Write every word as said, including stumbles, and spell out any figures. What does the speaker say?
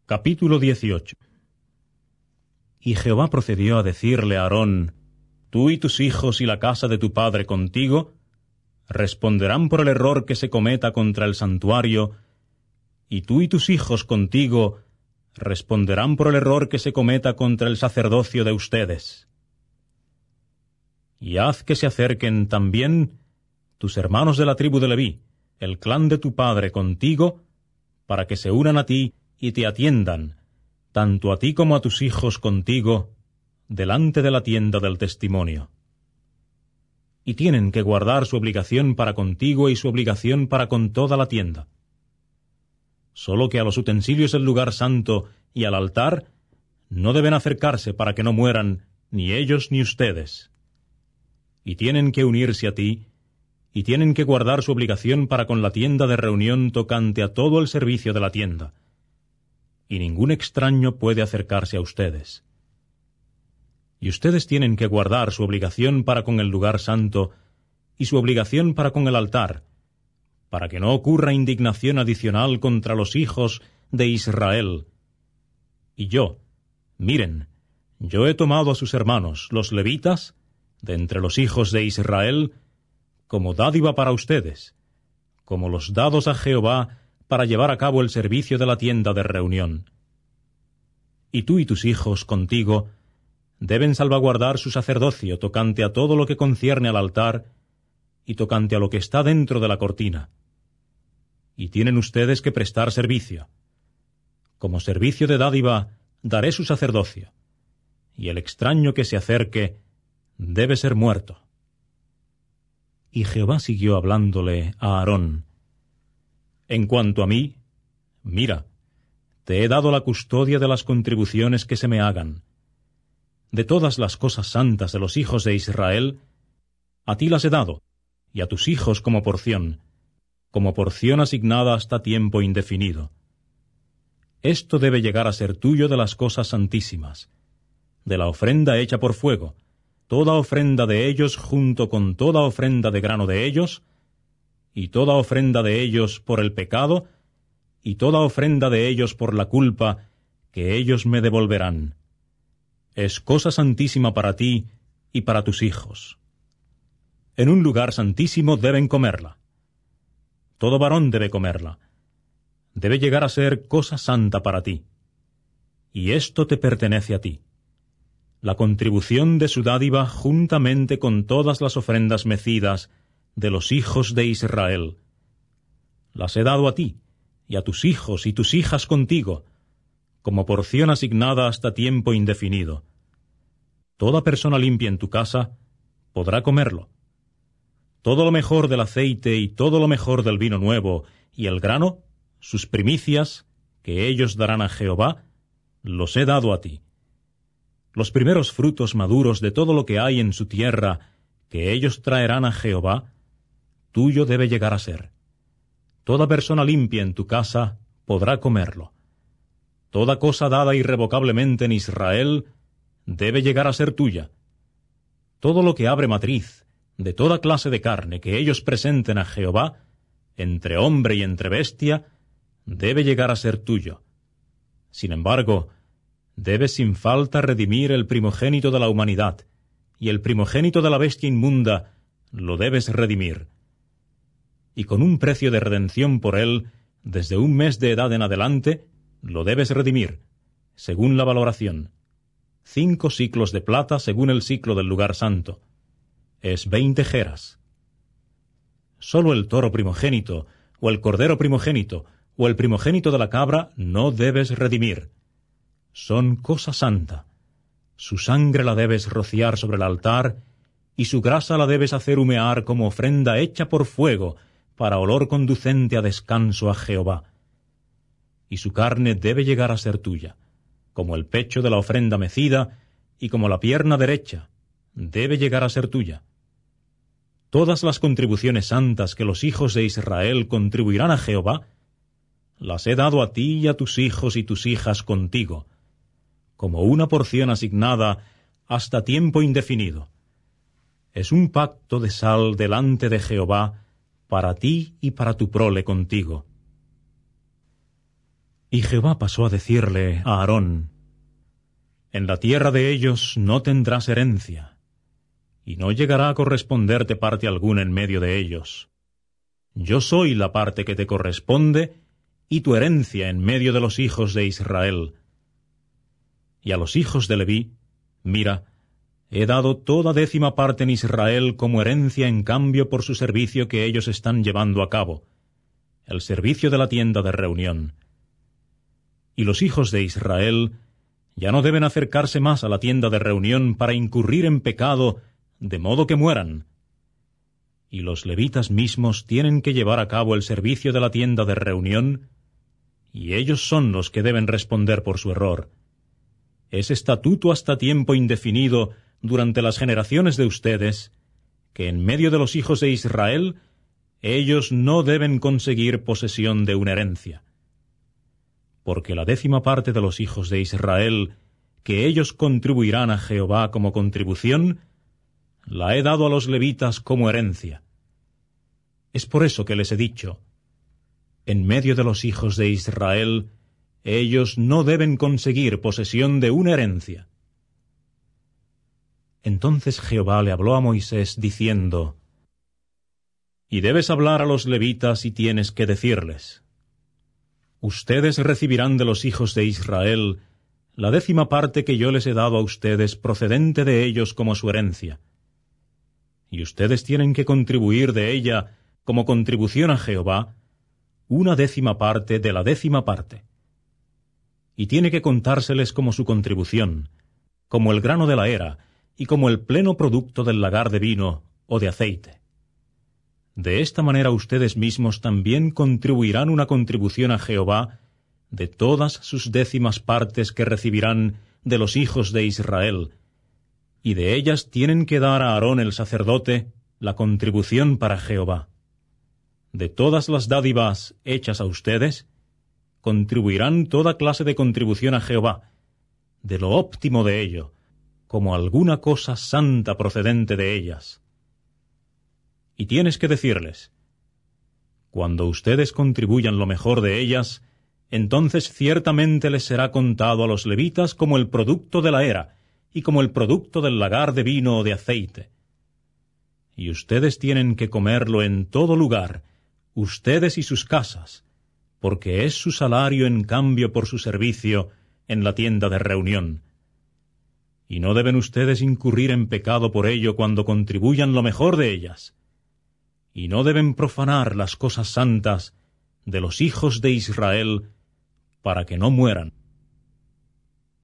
Capítulo dieciocho. Y Jehová procedió a decirle a Aarón: Tú y tus hijos y la casa de tu padre contigo responderán por el error que se cometa contra el santuario, y tú y tus hijos contigo responderán por el error que se cometa contra el sacerdocio de ustedes. Y haz que se acerquen también tus hermanos de la tribu de Leví, el clan de tu padre contigo, para que se unan a ti y te atiendan, tanto a ti como a tus hijos contigo, delante de la tienda del testimonio. Y tienen que guardar su obligación para contigo y su obligación para con toda la tienda. Solo que a los utensilios del lugar santo y al altar no deben acercarse para que no mueran ni ellos ni ustedes. Y tienen que unirse a ti, y tienen que guardar su obligación para con la tienda de reunión tocante a todo el servicio de la tienda. Y ningún extraño puede acercarse a ustedes. Y ustedes tienen que guardar su obligación para con el lugar santo y su obligación para con el altar, para que no ocurra indignación adicional contra los hijos de Israel. Y yo, miren, yo he tomado a sus hermanos, los levitas, de entre los hijos de Israel, como dádiva para ustedes, como los dados a Jehová para llevar a cabo el servicio de la tienda de reunión. Y tú y tus hijos contigo deben salvaguardar su sacerdocio tocante a todo lo que concierne al altar y tocante a lo que está dentro de la cortina. Y tienen ustedes que prestar servicio. Como servicio de dádiva daré su sacerdocio, y el extraño que se acerque debe ser muerto. Y Jehová siguió hablándole a Aarón: En cuanto a mí, mira, te he dado la custodia de las contribuciones que se me hagan. De todas las cosas santas de los hijos de Israel, a ti las he dado, y a tus hijos como porción, como porción asignada hasta tiempo indefinido. Esto debe llegar a ser tuyo de las cosas santísimas, de la ofrenda hecha por fuego, toda ofrenda de ellos junto con toda ofrenda de grano de ellos, y toda ofrenda de ellos por el pecado, y toda ofrenda de ellos por la culpa, que ellos me devolverán. Es cosa santísima para ti y para tus hijos. En un lugar santísimo deben comerla. Todo varón debe comerla. Debe llegar a ser cosa santa para ti. Y esto te pertenece a ti. La contribución de su dádiva juntamente con todas las ofrendas mecidas de los hijos de Israel. Las he dado a ti, y a tus hijos y tus hijas contigo, como porción asignada hasta tiempo indefinido. Toda persona limpia en tu casa podrá comerlo. Todo lo mejor del aceite y todo lo mejor del vino nuevo y el grano, sus primicias, que ellos darán a Jehová, los he dado a ti. Los primeros frutos maduros de todo lo que hay en su tierra, que ellos traerán a Jehová, tuyo debe llegar a ser. Toda persona limpia en tu casa podrá comerlo. Toda cosa dada irrevocablemente en Israel debe llegar a ser tuya. Todo lo que abre matriz, de toda clase de carne que ellos presenten a Jehová, entre hombre y entre bestia, debe llegar a ser tuyo. Sin embargo, debes sin falta redimir el primogénito de la humanidad, y el primogénito de la bestia inmunda lo debes redimir. Y con un precio de redención por él, desde un mes de edad en adelante, lo debes redimir, según la valoración. Cinco siclos de plata según el siclo del lugar santo. Es veinte geras. Sólo el toro primogénito, o el cordero primogénito, o el primogénito de la cabra no debes redimir. Son cosa santa. Su sangre la debes rociar sobre el altar, y su grasa la debes hacer humear como ofrenda hecha por fuego, para olor conducente a descanso a Jehová. Y su carne debe llegar a ser tuya, como el pecho de la ofrenda mecida, y como la pierna derecha, debe llegar a ser tuya. Todas las contribuciones santas que los hijos de Israel contribuirán a Jehová, las he dado a ti y a tus hijos y tus hijas contigo, como una porción asignada hasta tiempo indefinido. Es un pacto de sal delante de Jehová, para ti y para tu prole contigo. Y Jehová pasó a decirle a Aarón: En la tierra de ellos no tendrás herencia, y no llegará a corresponderte parte alguna en medio de ellos. Yo soy la parte que te corresponde, y tu herencia en medio de los hijos de Israel. Y a los hijos de Leví, mira, he dado toda décima parte en Israel como herencia en cambio por su servicio que ellos están llevando a cabo, el servicio de la tienda de reunión. Y los hijos de Israel ya no deben acercarse más a la tienda de reunión para incurrir en pecado, de modo que mueran. Y los levitas mismos tienen que llevar a cabo el servicio de la tienda de reunión, y ellos son los que deben responder por su error. Es estatuto hasta tiempo indefinido durante las generaciones de ustedes, que en medio de los hijos de Israel ellos no deben conseguir posesión de una herencia. Porque la décima parte de los hijos de Israel, que ellos contribuirán a Jehová como contribución, la he dado a los levitas como herencia. Es por eso que les he dicho: en medio de los hijos de Israel, ellos no deben conseguir posesión de una herencia. Entonces Jehová le habló a Moisés, diciendo: Y debes hablar a los levitas y tienes que decirles: Ustedes recibirán de los hijos de Israel la décima parte que yo les he dado a ustedes procedente de ellos como su herencia. Y ustedes tienen que contribuir de ella como contribución a Jehová una décima parte de la décima parte. Y tiene que contárseles como su contribución, como el grano de la era y como el pleno producto del lagar de vino o de aceite. De esta manera ustedes mismos también contribuirán una contribución a Jehová de todas sus décimas partes que recibirán de los hijos de Israel, y de ellas tienen que dar a Aarón el sacerdote la contribución para Jehová. De todas las dádivas hechas a ustedes, contribuirán toda clase de contribución a Jehová, de lo óptimo de ello, como alguna cosa santa procedente de ellas. Y tienes que decirles: cuando ustedes contribuyan lo mejor de ellas, entonces ciertamente les será contado a los levitas como el producto de la era y como el producto del lagar de vino o de aceite. Y ustedes tienen que comerlo en todo lugar, ustedes y sus casas, porque es su salario en cambio por su servicio en la tienda de reunión. Y no deben ustedes incurrir en pecado por ello cuando contribuyan lo mejor de ellas. Y no deben profanar las cosas santas de los hijos de Israel para que no mueran.